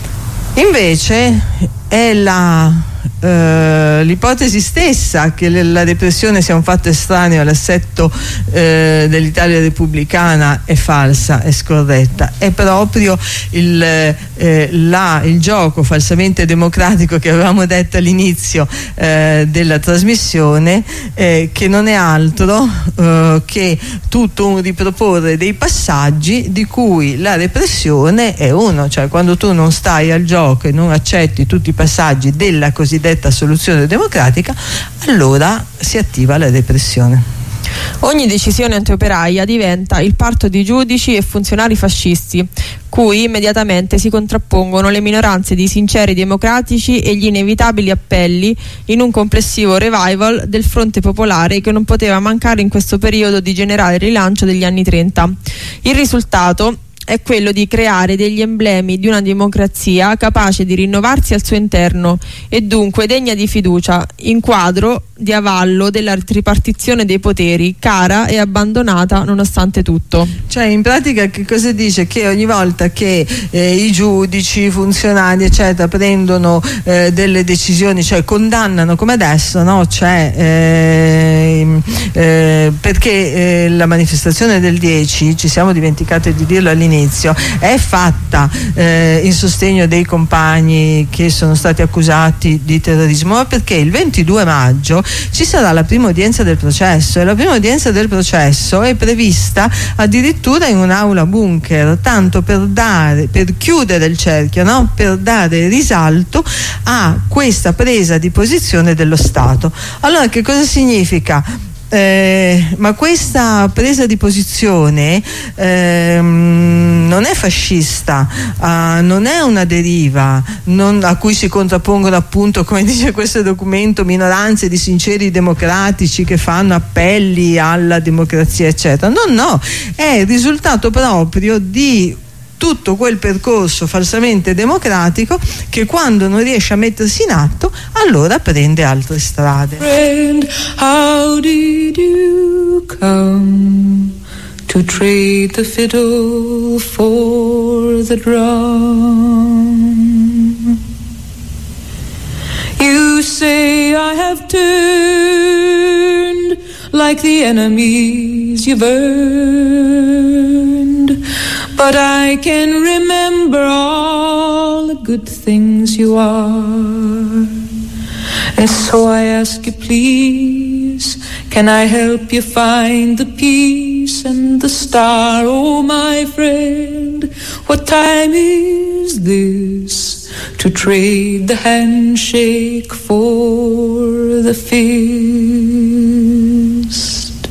Invece è la Uh, l'ipotesi stessa che le, la repressione sia un fatto estraneo all'assetto uh, dell'Italia repubblicana è falsa, è scorretta. È proprio il, eh, la, il gioco falsamente democratico che avevamo detto all'inizio eh, della trasmissione, eh, che non è altro eh, che tutto un riproporre dei passaggi di cui la repressione è uno, cioè quando tu non stai al gioco e non accetti tutti i passaggi della cosiddetta soluzione democratica, allora si attiva la repressione. Ogni decisione antioperaia diventa il parto di giudici e funzionari fascisti, cui immediatamente si contrappongono le minoranze di sinceri democratici e gli inevitabili appelli in un complessivo revival del fronte popolare che non poteva mancare in questo periodo di generale rilancio degli anni trenta. Il risultato è quello di creare degli emblemi di una democrazia capace di rinnovarsi al suo interno e dunque degna di fiducia, in quadro di avallo della tripartizione dei poteri, cara e abbandonata nonostante tutto. Cioè in pratica che cosa dice? Che ogni volta che eh, i giudici, i funzionari eccetera prendono eh, delle decisioni, cioè condannano come adesso, no? Cioè eh, eh, perché eh, la manifestazione del dieci, ci siamo dimenticati di dirlo all'inizio, è fatta eh, in sostegno dei compagni che sono stati accusati di terrorismo, ma perché il ventidue maggio ci sarà la prima udienza del processo e la prima udienza del processo è prevista addirittura in un'aula bunker, tanto per dare, per chiudere il cerchio, no? Per dare risalto a questa presa di posizione dello Stato. Allora che cosa significa? eh, ma questa presa di posizione ehm, non è fascista, uh, non è una deriva non, a cui si contrappongono, appunto, come dice questo documento, minoranze di sinceri democratici che fanno appelli alla democrazia eccetera. No, no, è il risultato proprio di tutto quel percorso falsamente democratico che, quando non riesce a mettersi in atto, allora prende altre strade. Friend, how did you come to trade the fiddle for the drum? You say I have turned like the enemies you've earned, but I can remember all the good things you are. And so I ask you, please, can I help you find the peace and the star? Oh, my friend, what time is this to trade the handshake for the fist?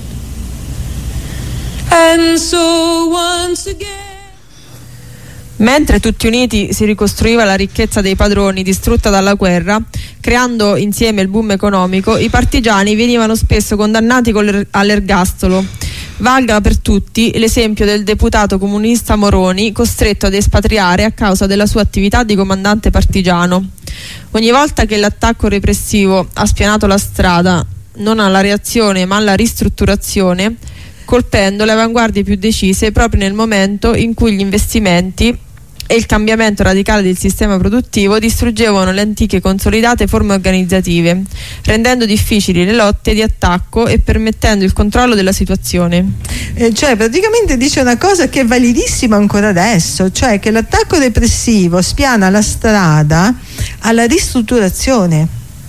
And so once again, mentre tutti uniti si ricostruiva la ricchezza dei padroni distrutta dalla guerra, creando insieme il boom economico, i partigiani venivano spesso condannati all'ergastolo. Valga per tutti l'esempio del deputato comunista Moroni, costretto ad espatriare a causa della sua attività di comandante partigiano. Ogni volta che l'attacco repressivo ha spianato la strada, non alla reazione ma alla ristrutturazione, colpendo le avanguardie più decise proprio nel momento in cui gli investimenti e il cambiamento radicale del sistema produttivo distruggevano le antiche consolidate forme organizzative, rendendo difficili le lotte di attacco e permettendo il controllo della situazione. Eh, cioè praticamente dice una cosa che è validissima ancora adesso, cioè che l'attacco repressivo spiana la strada alla ristrutturazione,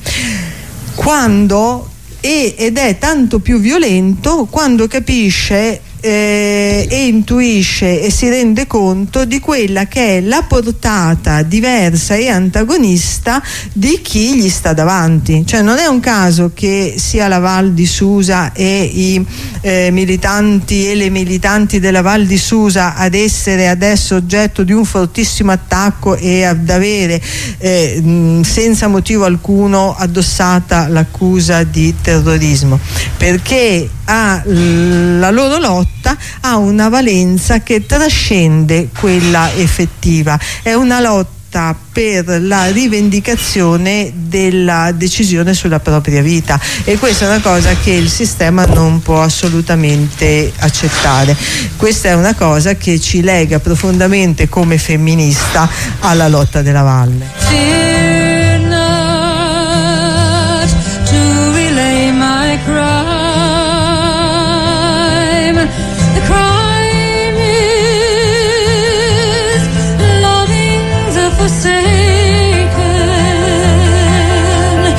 quando è, ed è tanto più violento quando capisce Eh, e intuisce e si rende conto di quella che è la portata diversa e antagonista di chi gli sta davanti. Cioè non è un caso che sia la Val di Susa e i eh, militanti e le militanti della Val di Susa ad essere adesso oggetto di un fortissimo attacco e ad avere eh, mh, senza motivo alcuno addossata l'accusa di terrorismo, perché ha la loro lotta ha una valenza che trascende quella effettiva, è una lotta per la rivendicazione della decisione sulla propria vita, e questa è una cosa che il sistema non può assolutamente accettare. Questa è una cosa che ci lega profondamente come femminista alla lotta della valle. Fear not to relay my cry. The crime is loving the forsaken,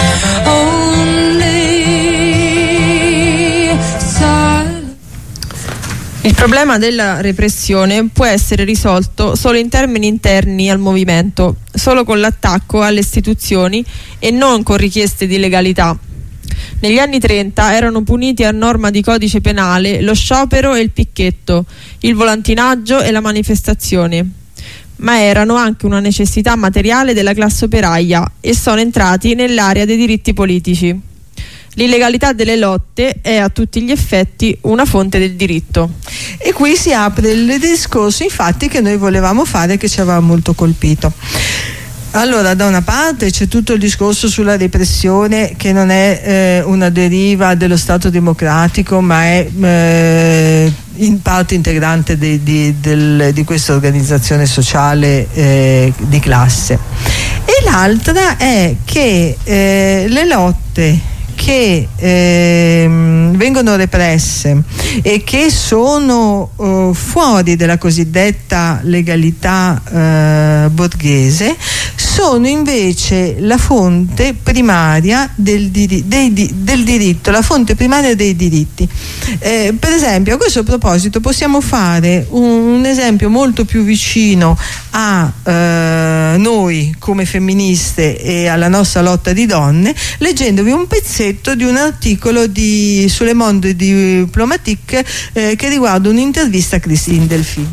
only silence. Il problema della repressione può essere risolto solo in termini interni al movimento, solo con l'attacco alle istituzioni e non con richieste di legalità. Negli anni trenta erano puniti a norma di codice penale lo sciopero e il picchetto, il volantinaggio e la manifestazione, ma erano anche una necessità materiale della classe operaia e sono entrati nell'area dei diritti politici. L'illegalità delle lotte è a tutti gli effetti una fonte del diritto. E qui si apre il discorso, infatti, che noi volevamo fare, che ci aveva molto colpito. Allora, da una parte c'è tutto il discorso sulla repressione, che non è eh, una deriva dello Stato democratico, ma è eh, in parte integrante di, di, del, di questa organizzazione sociale eh, di classe. E l'altra è che eh, le lotte che eh, vengono represse e che sono eh, fuori della cosiddetta legalità eh, borghese sono invece la fonte primaria del, diri- dei di- del diritto, la fonte primaria dei diritti. Eh, per esempio, a questo proposito possiamo fare un, un esempio molto più vicino a eh, noi come femministe e alla nostra lotta di donne, leggendovi un pezzetto estretto di un articolo di, sulle Monde Diplomatique eh, che riguarda un'intervista a Christine Delphi.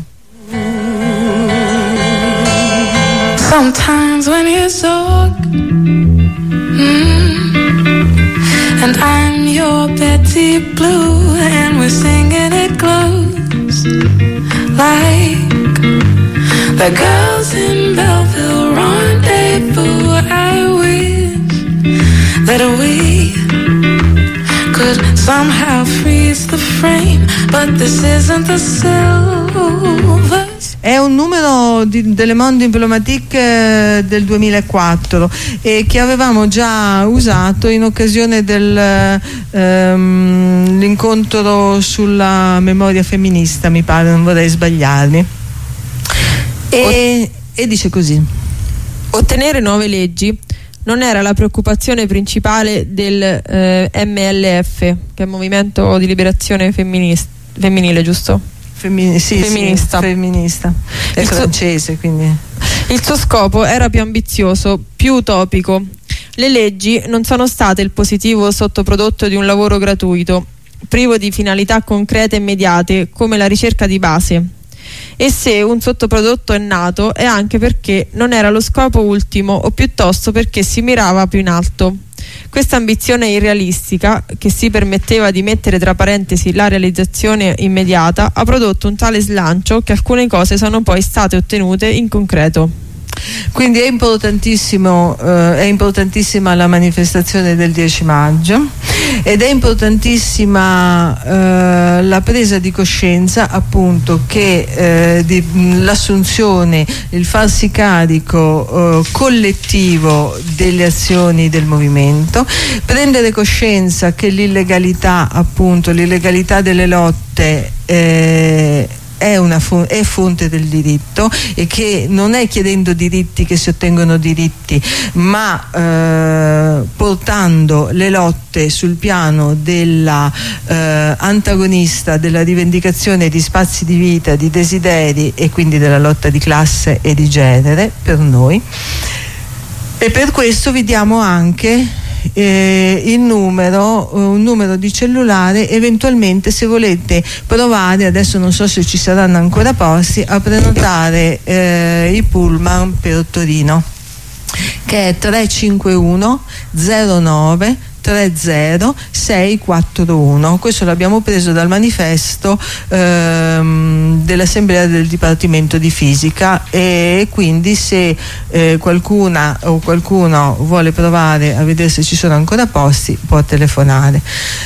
Sometimes when you talk, mm, and I'm your Betty Blue, and we're singing it close, like the girls in Belleville rendezvous. I wish that we could somehow freeze the frame, but this isn't the silver. È un numero di, delle Monde Diplomatique del duemilaquattro e che avevamo già usato in occasione dell'incontro ehm, sulla memoria femminista, mi pare, non vorrei sbagliarmi. E, e dice così: ottenere nuove leggi non era la preoccupazione principale del eh, M L F, che è il Movimento di Liberazione Femminist- Femminile, giusto? Femmin- sì, femminista. Sì, femminista. È il francese, suo, quindi. Il suo scopo era più ambizioso, più utopico. Le leggi non sono state il positivo sottoprodotto di un lavoro gratuito, privo di finalità concrete e immediate, come la ricerca di base. E se un sottoprodotto è nato è anche perché non era lo scopo ultimo, o piuttosto perché si mirava più in alto. Questa ambizione irrealistica, che si permetteva di mettere tra parentesi la realizzazione immediata, ha prodotto un tale slancio che alcune cose sono poi state ottenute in concreto. Quindi è importantissimo, eh, è importantissima la manifestazione del dieci maggio ed è importantissima eh, la presa di coscienza, appunto, che eh, di, l'assunzione, il farsi carico eh, collettivo delle azioni del movimento, prendere coscienza che l'illegalità, appunto l'illegalità delle lotte eh, È, una fu- è fonte del diritto, e che non è chiedendo diritti che si ottengono diritti, ma eh, portando le lotte sul piano della eh, antagonista, della rivendicazione di spazi di vita, di desideri, e quindi della lotta di classe e di genere per noi. E per questo vi diamo anche Eh, il numero, un numero di cellulare, eventualmente se volete provare, adesso non so se ci saranno ancora posti, a prenotare eh, i pullman per Torino, che è tre cinque uno zero nove tre zero sei quattro uno. Questo l'abbiamo preso dal manifesto ehm, dell'Assemblea del Dipartimento di Fisica, e quindi se eh, qualcuna o qualcuno vuole provare a vedere se ci sono ancora posti, può telefonare.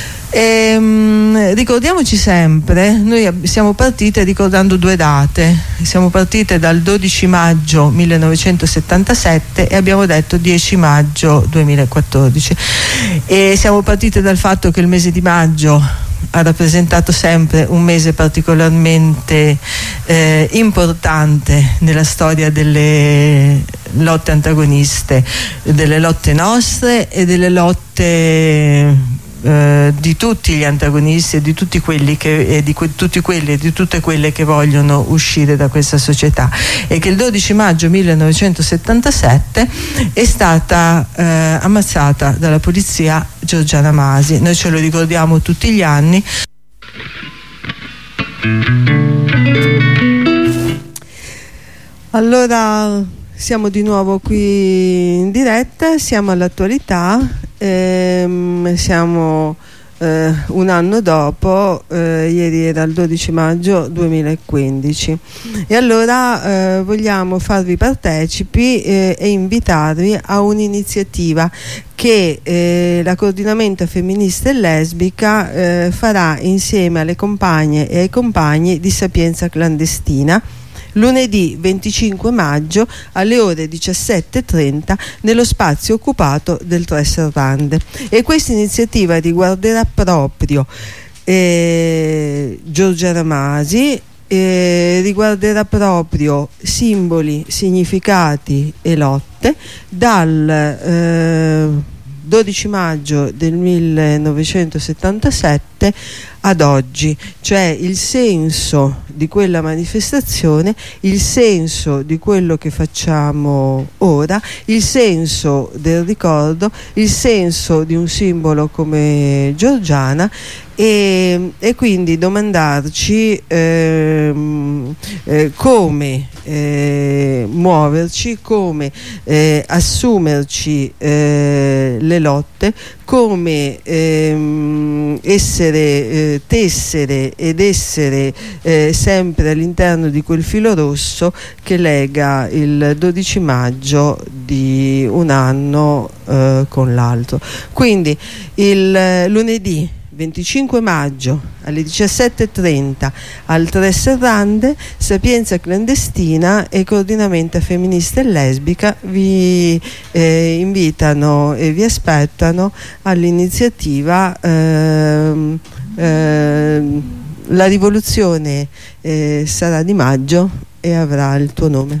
Ehm, ricordiamoci sempre, noi siamo partite ricordando due date, siamo partite dal dodici maggio millenovecentosettantasette e abbiamo detto dieci maggio duemilaquattordici, e siamo partite dal fatto che il mese di maggio ha rappresentato sempre un mese particolarmente eh, importante nella storia delle lotte antagoniste, delle lotte nostre e delle lotte Eh, di tutti gli antagonisti e di tutti quelli che e di que- tutti quelli e di tutte quelle che vogliono uscire da questa società, e che il dodici maggio millenovecentosettantasette è stata eh, ammazzata dalla polizia Giorgiana Masi. Noi ce lo ricordiamo tutti gli anni. Allora siamo di nuovo qui in diretta, siamo all'attualità, ehm, siamo eh, un anno dopo, eh, ieri era il dodici maggio duemilaquindici, e allora eh, vogliamo farvi partecipi eh, e invitarvi a un'iniziativa che eh, la Coordinamento Femminista e Lesbica eh, farà insieme alle compagne e ai compagni di Sapienza Clandestina lunedì venticinque maggio alle ore diciassette e trenta nello spazio occupato del Tre Servande. E questa iniziativa riguarderà proprio eh, Giorgiana Masi, eh, riguarderà proprio simboli, significati e lotte dal eh, dodici maggio del millenovecentosettantasette ad oggi, cioè il senso di quella manifestazione, il senso di quello che facciamo ora, il senso del ricordo, il senso di un simbolo come Giorgiana, e, e quindi domandarci ehm, eh, come eh, muoverci, come eh, assumerci eh, le lotte, come ehm, essere eh, tessere ed essere eh, sempre all'interno di quel filo rosso che lega il dodici maggio di un anno eh, con l'altro. Quindi il lunedì venticinque maggio alle diciassette e trenta al Tre Serrande, Sapienza Clandestina e Coordinamento Femminista e Lesbica vi eh, invitano e vi aspettano all'iniziativa ehm, ehm, La rivoluzione eh, sarà di maggio e avrà il tuo nome.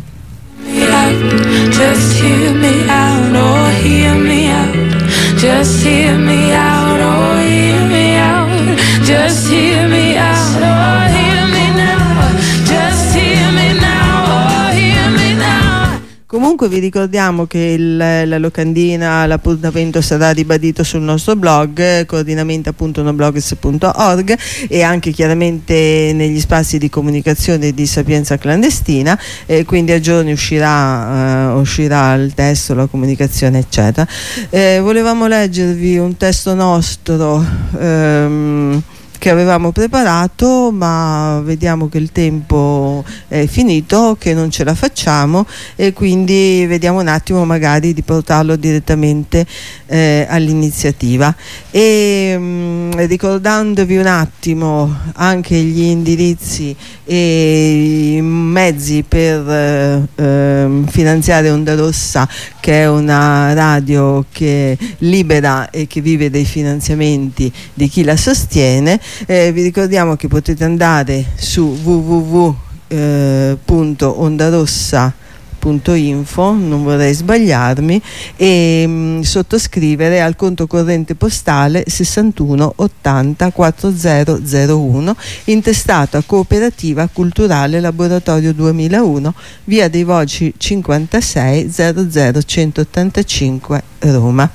Just hear me out, oh hear me out. Just hear me out, oh hear me out. Just hear me out, oh hear me now. Just hear me now, oh hear me now. Comunque vi ricordiamo che il, la locandina, l'appuntamento sarà ribadito sul nostro blog coordinamento punto noblogs punto org e anche chiaramente negli spazi di comunicazione di Sapienza Clandestina, e quindi a giorni uscirà, uh, uscirà il testo, la comunicazione eccetera. Eh, volevamo leggervi un testo nostro um, che avevamo preparato, ma vediamo che il tempo è finito, che non ce la facciamo, e quindi vediamo un attimo magari di portarlo direttamente eh, all'iniziativa. E mh, ricordandovi un attimo anche gli indirizzi e i mezzi per eh, finanziare Onda Rossa, che è una radio che libera e che vive dei finanziamenti di chi la sostiene. Eh, vi ricordiamo che potete andare su w w w punto ondarossa punto info, non vorrei sbagliarmi, e mh, sottoscrivere al conto corrente postale sessantuno ottanta quaranta zero uno, intestato a Cooperativa Culturale Laboratorio duemilauno, via dei Voci cinquantasei zero zero centottantacinque Roma.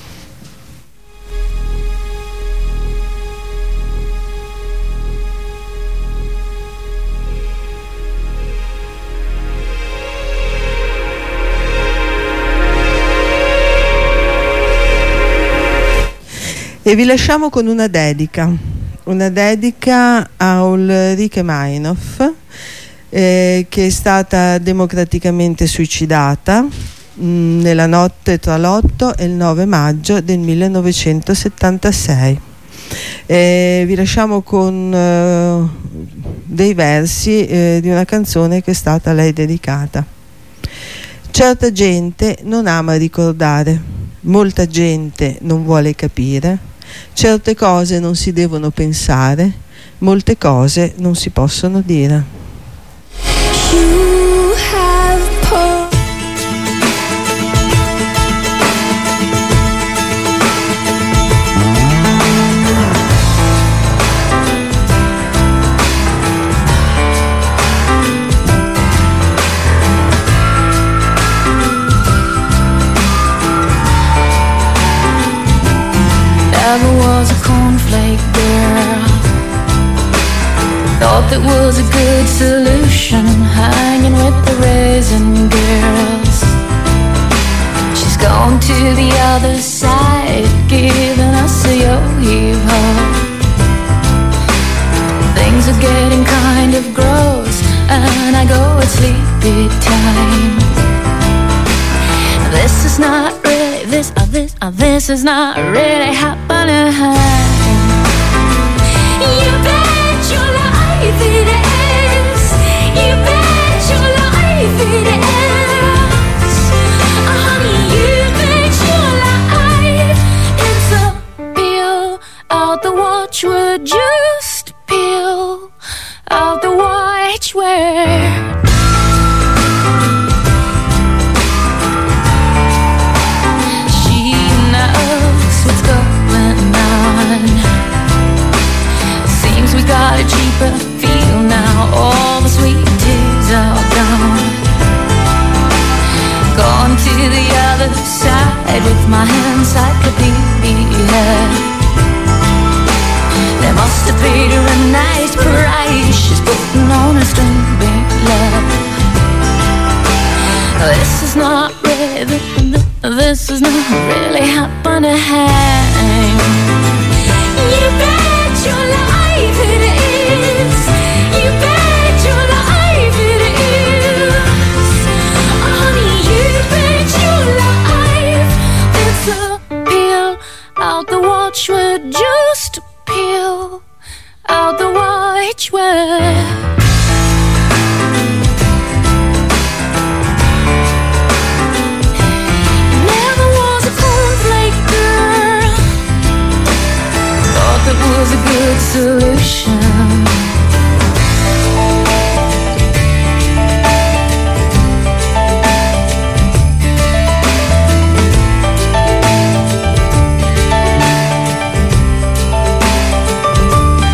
E vi lasciamo con una dedica, una dedica a Ulrike Meinhof, eh, che è stata democraticamente suicidata mh, nella notte tra l'otto e il nove maggio del millenovecentosettantasei. Eh, vi lasciamo con eh, dei versi eh, di una canzone che è stata a lei dedicata. Certa gente non ama ricordare, molta gente non vuole capire. Certe cose non si devono pensare, molte cose non si possono dire. You have put Never was a cornflake girl. Thought that was a good solution, hanging with the raisin girls. She's gone to the other side, giving us a yo-yo. Things are getting kind of gross, and I go at sleepy time. This is not really, this, uh, this, uh, this is not really happening. You bet your life it is. You bet your life it is. Oh, honey, you bet your life it's a peel out the watchword, just peel out the watchword. She knows. my encyclopedia. They must have paid her a nice price. She's putting on a string love. This is not really, this is not really happening. You bet your life it is. You bet your life it is. Honey, you bet your life. It's a peel out the watchword, just a peel out the watchword. It was a good solution.